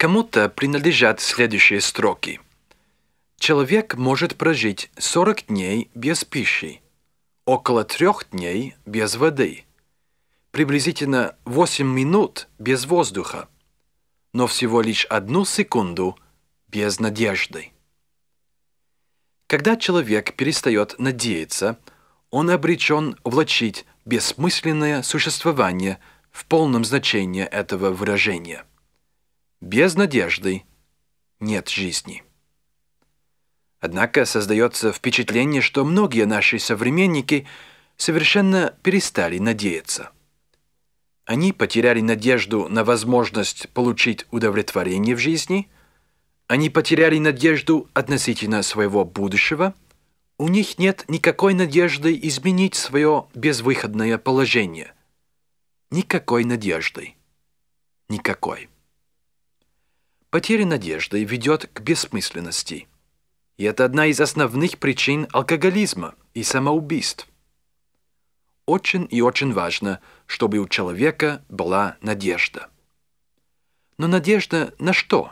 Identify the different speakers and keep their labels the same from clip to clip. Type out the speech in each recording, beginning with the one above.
Speaker 1: Кому-то принадлежат следующие строки. Человек может прожить 40 дней без пищи, около 3 дней без воды, приблизительно 8 минут без воздуха, но всего лишь 1 секунду без надежды. Когда человек перестает надеяться, он обречен влачить бессмысленное существование в полном значении этого выражения. Без надежды нет жизни. Однако создается впечатление, что многие наши современники совершенно перестали надеяться. Они потеряли надежду на возможность получить удовлетворение в жизни, они потеряли надежду относительно своего будущего, у них нет никакой надежды изменить свое безвыходное положение. Никакой надежды. Никакой. Потеря надежды ведет к бессмысленности. И это одна из основных причин алкоголизма и самоубийств. Очень и очень важно, чтобы у человека была надежда. Но надежда на что?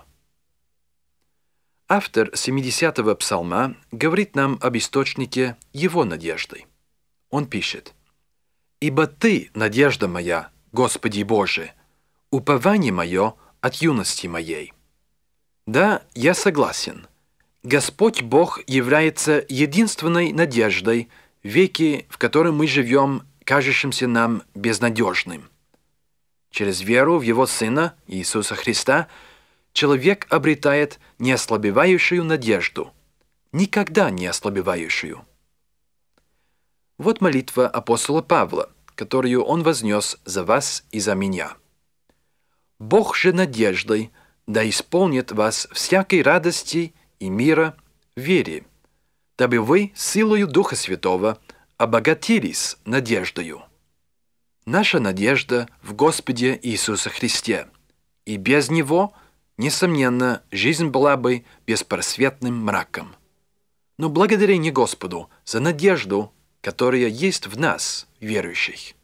Speaker 1: Автор 70-го псалма говорит нам об источнике его надежды. Он пишет: «Ибо Ты, надежда моя, Господи Боже, упование мое от юности моей». Да, я согласен. Господь Бог является единственной надеждой в веке, в котором мы живем, кажущимся нам безнадежным. Через веру в Его Сына, Иисуса Христа, человек обретает неослабевающую надежду, никогда не ослабевающую. Вот молитва апостола Павла, которую он вознес за вас и за меня. «Бог же надеждой да исполнит вас всякой радости и мира в вере, дабы вы силою Духа Святого обогатились надеждою». Наша надежда в Господе Иисусе Христе, и без Него, несомненно, жизнь была бы беспросветным мраком. Но благодарение Господу за надежду, которая есть в нас, верующих.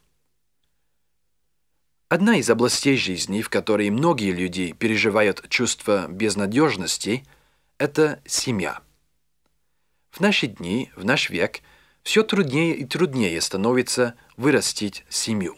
Speaker 1: Одна из областей жизни, в которой многие люди переживают чувство безнадежности, это семья. В наши дни, в наш век, все труднее и труднее становится вырастить семью.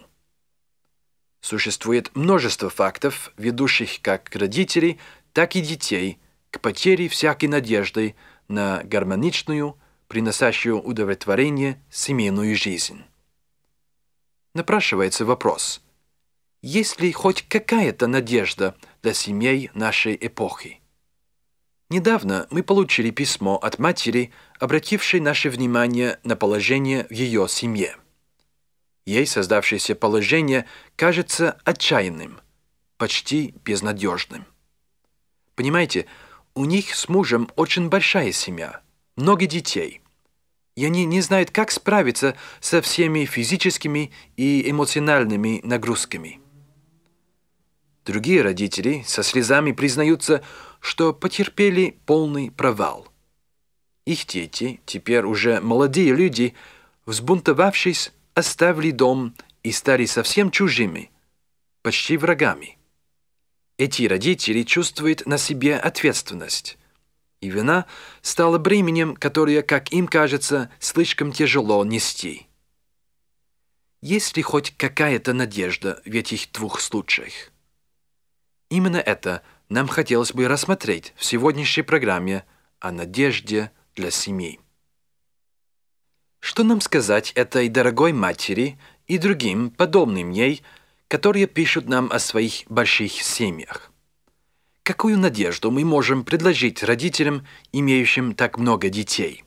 Speaker 1: Существует множество фактов, ведущих как родителей, так и детей к потере всякой надежды на гармоничную, приносящую удовлетворение семейную жизнь. Напрашивается вопрос: есть ли хоть какая-то надежда для семей нашей эпохи? Недавно мы получили письмо от матери, обратившей наше внимание на положение в ее семье. Ей создавшееся положение кажется отчаянным, почти безнадежным. Понимаете, у них с мужем очень большая семья, много детей, и они не знают, как справиться со всеми физическими и эмоциональными нагрузками. Другие родители со слезами признаются, что потерпели полный провал. Их дети, теперь уже молодые люди, взбунтовавшись, оставили дом и стали совсем чужими, почти врагами. Эти родители чувствуют на себе ответственность, и вина стала бременем, которое, как им кажется, слишком тяжело нести. Есть ли хоть какая-то надежда в этих двух случаях? Именно это нам хотелось бы рассмотреть в сегодняшней программе о надежде для семей. Что нам сказать этой дорогой матери и другим, подобным ей, которые пишут нам о своих больших семьях? Какую надежду мы можем предложить родителям, имеющим так много детей?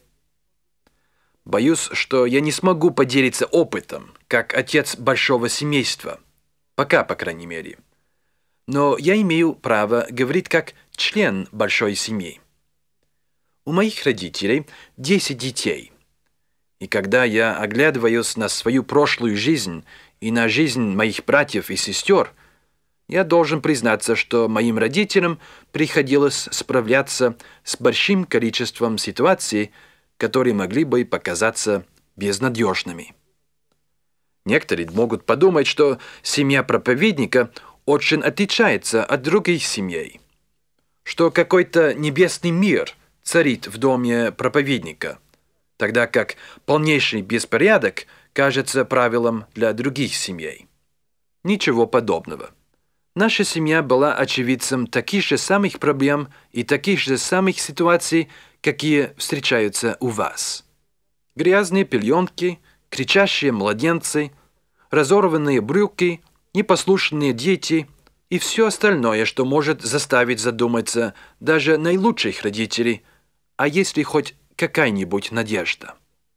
Speaker 1: Боюсь, что я не смогу поделиться опытом, как отец большого семейства. Пока, по крайней мере. Но я имею право говорить как член большой семьи. У моих родителей 10 детей. И когда я оглядываюсь на свою прошлую жизнь и на жизнь моих братьев и сестер, я должен признаться, что моим родителям приходилось справляться с большим количеством ситуаций, которые могли бы показаться безнадежными. Некоторые могут подумать, что семья проповедника очень отличается от других семей. что какой-то небесный мир царит в доме проповедника, тогда как полнейший беспорядок кажется правилом для других семей. Ничего подобного. Наша семья была очевидцем таких же самых проблем и таких же самых ситуаций, какие встречаются у вас. Грязные пеленки, кричащие младенцы, разорванные брюки, непослушные дети и все остальное, что может заставить задуматься даже наилучших родителей, а есть ли хоть какая-нибудь надежда.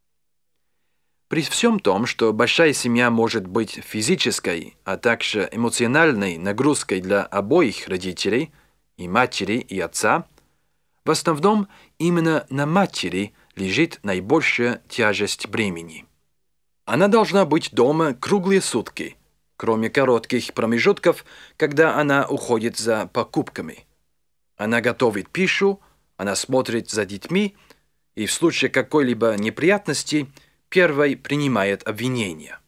Speaker 1: При всем том, что большая семья может быть физической, а также эмоциональной нагрузкой для обоих родителей, и матери, и отца, в основном именно на матери лежит наибольшая тяжесть бремени. Она должна быть дома круглые сутки, кроме коротких промежутков, когда она уходит за покупками. Она готовит пищу, она смотрит за детьми и в случае какой-либо неприятности первой принимает обвинения.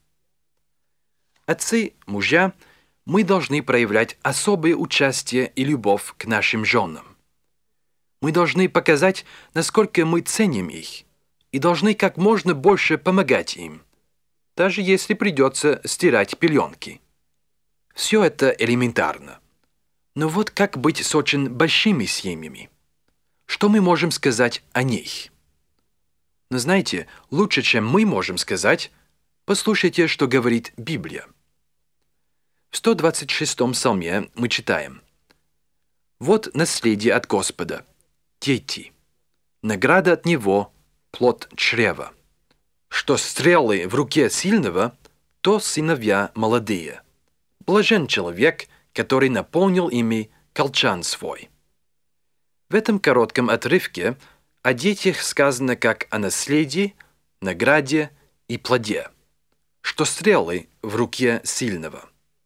Speaker 1: Отцы, мужья, мы должны проявлять особое участие и любовь к нашим женам. Мы должны показать, насколько мы ценим их, и должны как можно больше помогать им, даже если придется стирать пеленки. Все это элементарно. Но вот как быть с очень большими семьями? Что мы можем сказать о них? Но знаете, лучше, чем мы можем сказать, послушайте, что говорит Библия. В 126-м псалме мы читаем: «Вот наследие от Господа, дети, награда от Него, плод чрева. Что стрелы в руке сильного, то сыновья молодые. Блажен человек, который наполнил ими колчан свой». В этом коротком отрывке о детях сказано как о наследии, награде и плоде, что стрелы в руке сильного.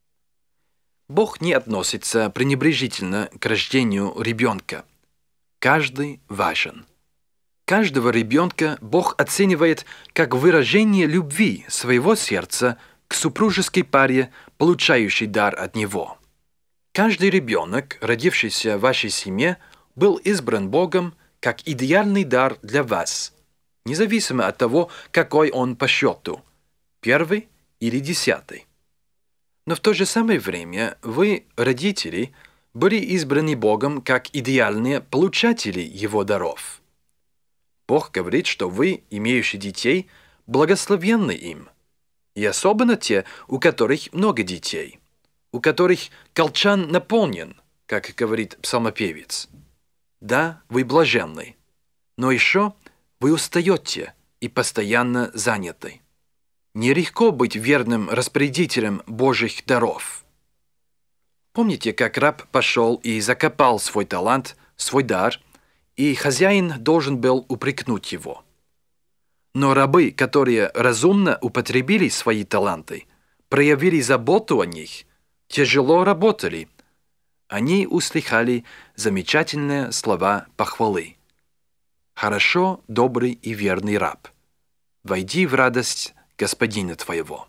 Speaker 1: Бог не относится пренебрежительно к рождению ребенка. Каждый важен. Каждого ребенка Бог оценивает как выражение любви своего сердца к супружеской паре, получающей дар от Него. Каждый ребенок, родившийся в вашей семье, был избран Богом как идеальный дар для вас, независимо от того, какой он по счету, первый или 10. Но в то же самое время вы, родители, были избраны Богом как идеальные получатели Его даров. Бог говорит, что вы, имеющие детей, благословенны им, и особенно те, у которых много детей, у которых колчан наполнен, как говорит псалмопевец. Да, вы блаженны, но еще вы устаете и постоянно заняты. Нелегко быть верным распорядителем Божьих даров. Помните, как раб пошел и закопал свой талант, свой дар, и хозяин должен был упрекнуть его. Но рабы, которые разумно употребили свои таланты, проявили заботу о них, тяжело работали, они услыхали замечательные слова похвалы. «Хорошо, добрый и верный раб, войди в радость господина твоего».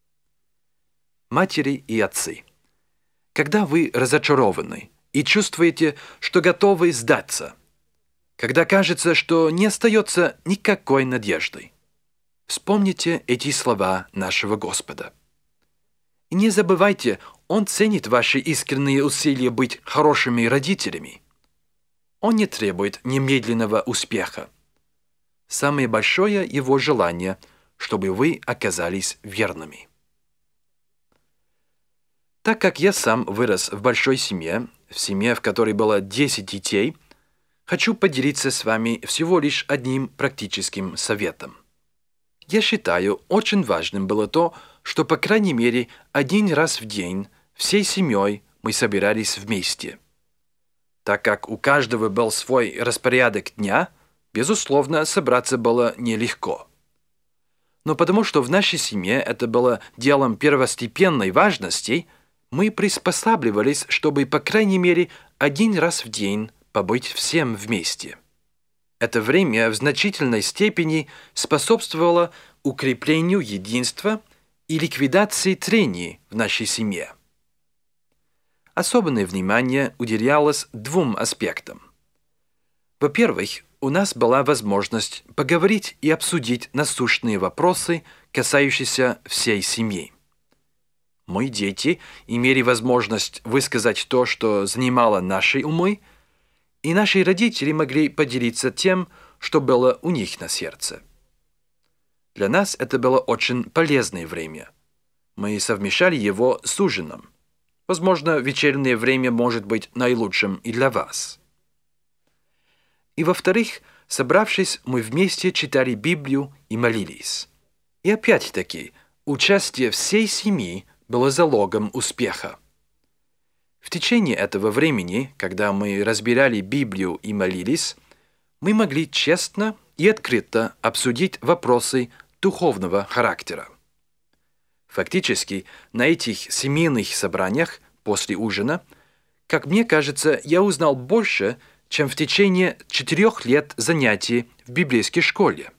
Speaker 1: Матери и отцы, когда вы разочарованы и чувствуете, что готовы сдаться, когда кажется, что не остается никакой надежды, вспомните эти слова нашего Господа. И не забывайте, Он ценит ваши искренние усилия быть хорошими родителями. Он не требует немедленного успеха. Самое большое Его желание, чтобы вы оказались верными. Так как я сам вырос в большой семье, в семье, в которой было 10 детей, хочу поделиться с вами всего лишь одним практическим советом. Я считаю, очень важным было то, что по крайней мере один раз в день всей семьей мы собирались вместе. Так как у каждого был свой распорядок дня, безусловно, собраться было нелегко. Но потому что в нашей семье это было делом первостепенной важности, мы приспосабливались, чтобы по крайней мере один раз в день побыть всем вместе. Это время в значительной степени способствовало укреплению единства и ликвидации трений в нашей семье. особенное внимание уделялось двум аспектам. Во-первых, у нас была возможность поговорить и обсудить насущные вопросы, касающиеся всей семьи. Мои дети имели возможность высказать то, что занимало наши умы, и наши родители могли поделиться тем, что было у них на сердце. Для нас это было очень полезное время. Мы совмещали его с ужином. Возможно, вечернее время может быть наилучшим и для вас. И во-вторых, собравшись, мы вместе читали Библию и молились. И опять-таки, участие всей семьи было залогом успеха. В течение этого времени, когда мы разбирали Библию и молились, мы могли честно и открыто обсудить вопросы духовного характера. Фактически, на этих семейных собраниях после ужина, как мне кажется, я узнал больше, чем в течение 4 лет занятий в библейской школе.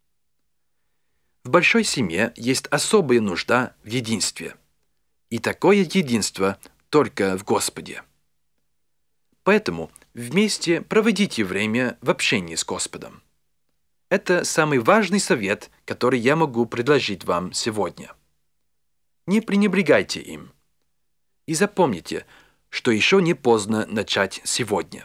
Speaker 1: В большой семье есть особая нужда в единстве. И такое единство только в Господе. Поэтому вместе проводите время в общении с Господом. Это самый важный совет, который я могу предложить вам сегодня. Не пренебрегайте им. И запомните, что еще не поздно начать сегодня.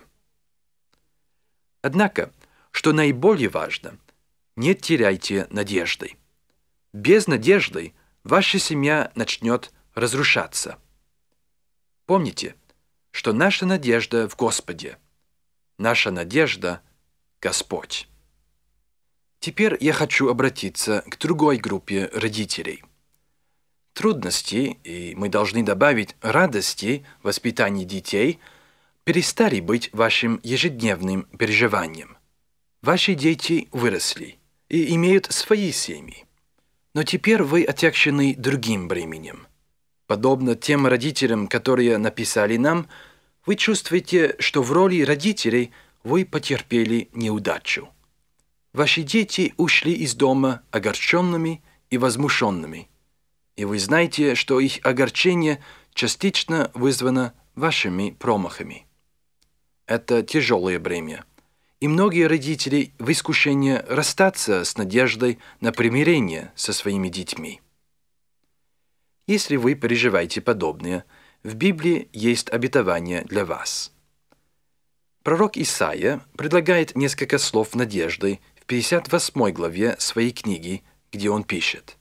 Speaker 1: Однако, что наиболее важно, не теряйте надежды. Без надежды ваша семья начнет разрушаться. Помните, что наша надежда в Господе. Наша надежда – Господь. Теперь я хочу обратиться к другой группе родителей. Трудности, и мы должны добавить радости в воспитании детей, перестали быть вашим ежедневным переживанием. Ваши дети выросли и имеют свои семьи. Но теперь вы отягчены другим бременем. Подобно тем родителям, которые написали нам, вы чувствуете, что в роли родителей вы потерпели неудачу. Ваши дети ушли из дома огорченными и возмущенными, и вы знаете, что их огорчение частично вызвано вашими промахами. Это тяжелое бремя, и многие родители в искушении расстаться с надеждой на примирение со своими детьми. Если вы переживаете подобное, в Библии есть обетование для вас. Пророк Исаия предлагает несколько слов надежды в 58 главе своей книги, где он пишет: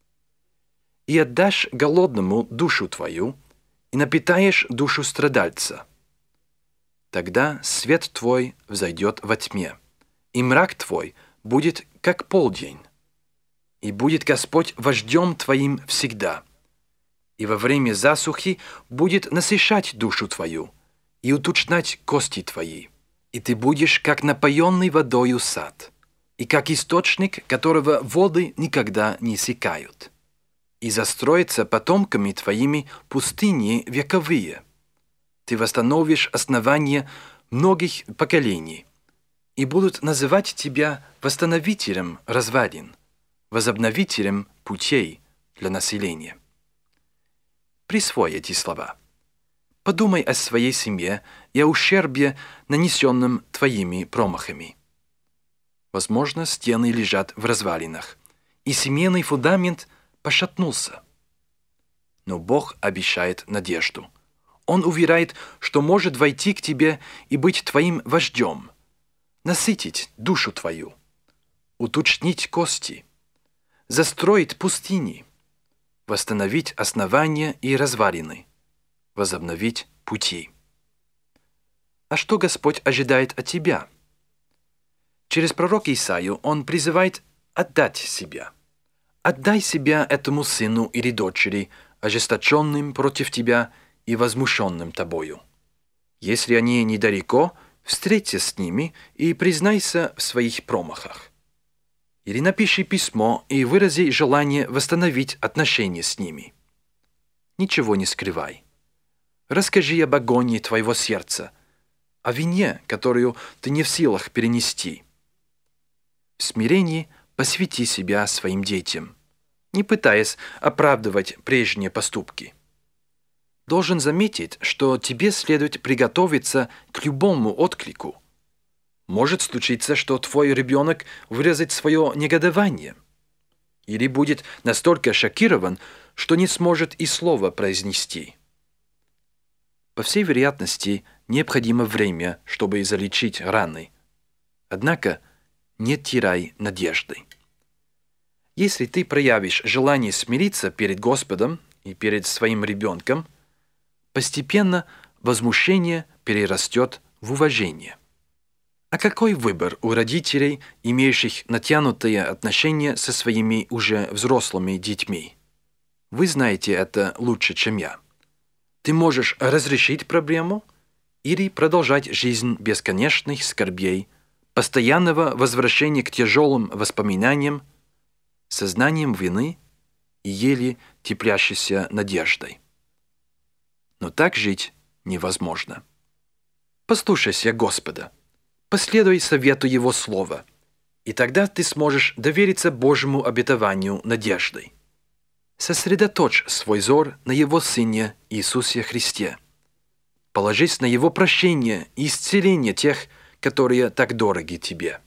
Speaker 1: «И отдашь голодному душу твою, и напитаешь душу страдальца. Тогда свет твой взойдет во тьме, и мрак твой будет как полдень. И будет Господь вождем твоим всегда, и во время засухи будет насыщать душу твою и уточнять кости твои, и ты будешь как напоенный водою сад, и как источник, которого воды никогда не иссякают. И застроятся потомками твоими пустыни вековые. Ты восстановишь основания многих поколений, и будут называть тебя восстановителем развалин, возобновителем путей для населения». Присвой эти слова. Подумай о своей семье и о ущербе, нанесенном твоими промахами. Возможно, стены лежат в развалинах, и семейный фундамент пошатнулся. Но Бог обещает надежду. Он уверяет, что может войти к тебе и быть твоим вождем, насытить душу твою, уточнить кости, застроить пустыни, восстановить основания и развалины, возобновить пути. А что Господь ожидает от тебя? Через пророка Исаию Он призывает отдать себя. Отдай себя этому сыну или дочери, ожесточенным против тебя и возмущенным тобою. Если они недалеко, встреться с ними и признайся в своих промахах. Или напиши письмо и вырази желание восстановить отношения с ними. Ничего не скрывай. Расскажи об агонии твоего сердца, о вине, которую ты не в силах перенести. В смирении посвяти себя своим детям, не пытаясь оправдывать прежние поступки. должен заметить, что тебе следует приготовиться к любому отклику. Может случиться, что твой ребенок выразит свое негодование или будет настолько шокирован, что не сможет и слова произнести. По всей вероятности, необходимо время, чтобы залечить раны. Однако не теряй надежды. Если ты проявишь желание смириться перед Господом и перед своим ребенком, постепенно возмущение перерастет в уважение. А какой выбор у родителей, имеющих натянутые отношения со своими уже взрослыми детьми? Вы знаете это лучше, чем я. Ты можешь разрешить проблему или продолжать жизнь бесконечных скорбей, постоянного возвращения к тяжелым воспоминаниям, сознанием вины и еле теплящейся надеждой. Но так жить невозможно. Послушайся Господа, последуй совету Его Слова, и тогда ты сможешь довериться Божьему обетованию надеждой. Сосредоточь свой взор на Его Сыне Иисусе Христе. Положись на Его прощение и исцеление тех, которые так дороги тебе.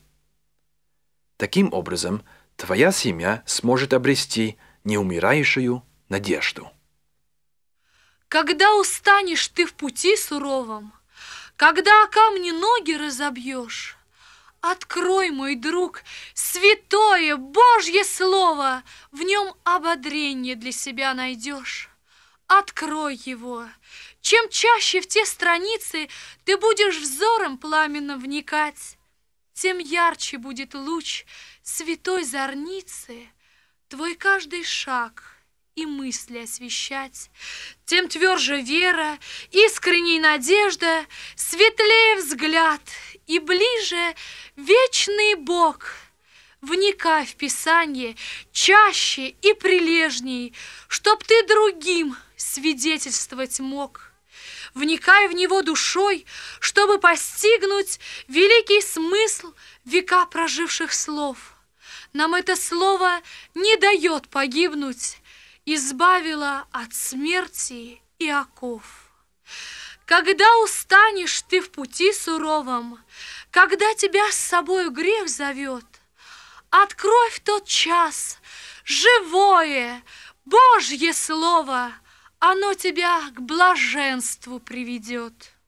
Speaker 1: Таким образом, твоя семья сможет обрести неумирающую надежду.
Speaker 2: Когда устанешь ты в пути суровом, когда о камни ноги разобьешь, открой, мой друг, святое Божье Слово, в нем ободрение для себя найдешь. Открой его. Чем чаще в те страницы ты будешь взором пламенно вникать, тем ярче будет луч святой зорницы твой каждый шаг и мысли освещать, тем тверже вера, искренней надежда, светлее взгляд и ближе вечный Бог. Вникай в Писание чаще и прилежней, чтоб ты другим свидетельствовать мог. Вникай в него душой, чтобы постигнуть великий смысл века проживших слов. Нам это слово не дает погибнуть, избавило от смерти и оков. Когда устанешь ты в пути суровом, когда тебя с собою грех зовет, открой в тот час живое Божье Слово, оно тебя к блаженству приведет.